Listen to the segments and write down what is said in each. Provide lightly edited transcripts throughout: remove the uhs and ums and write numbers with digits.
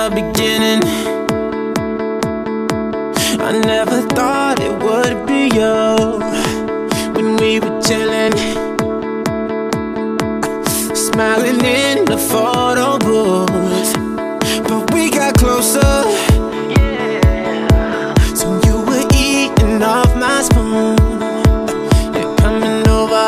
the beginning. I never thought it would be you when we were chilling, smiling in the photo booth. But we got closer, so you were eating off my spoon. You're coming over,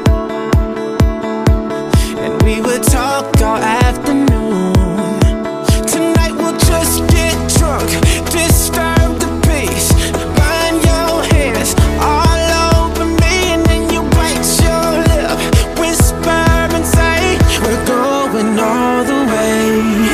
and we would talk all afternoon. Tonight we'll just get drunk, disturb the peace, burn your hands all over me, and then you bite your lip, whisper and say we're going all the way.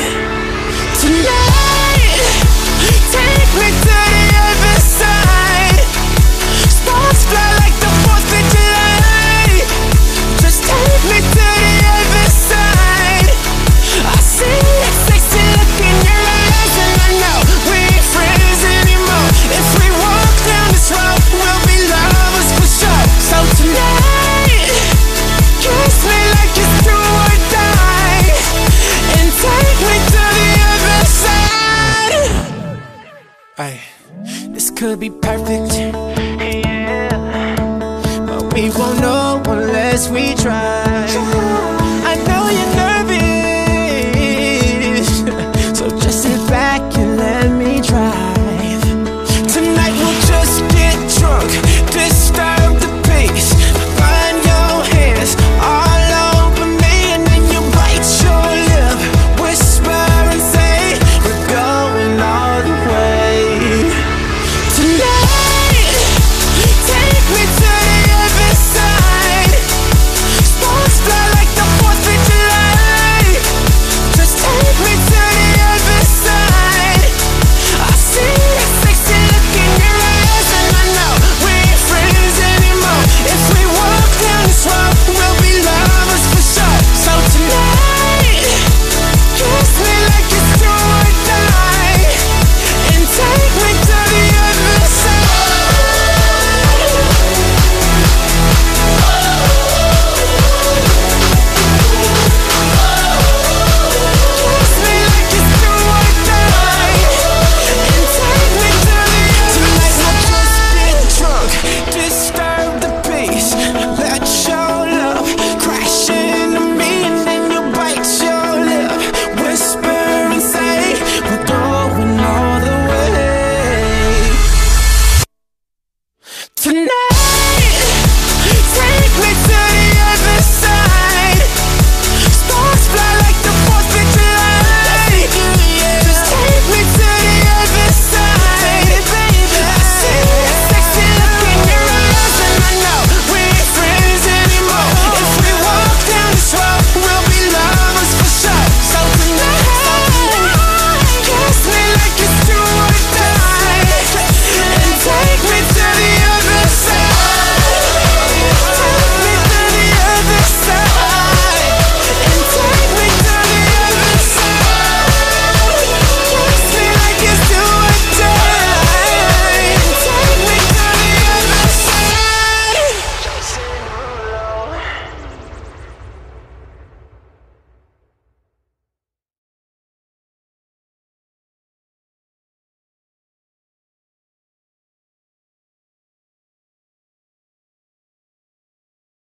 Tonight, take me to the other side. Sparks fly like the 4th of July. Just take me to the other side. I see that sexy look in your eyes, and I know we ain't friends anymore. If we walk down this road, we'll be lovers for sure. So tonight, kiss me like it's do or die, and take me to the other side. Ay, this could be perfect, yeah, but we won't know unless we try.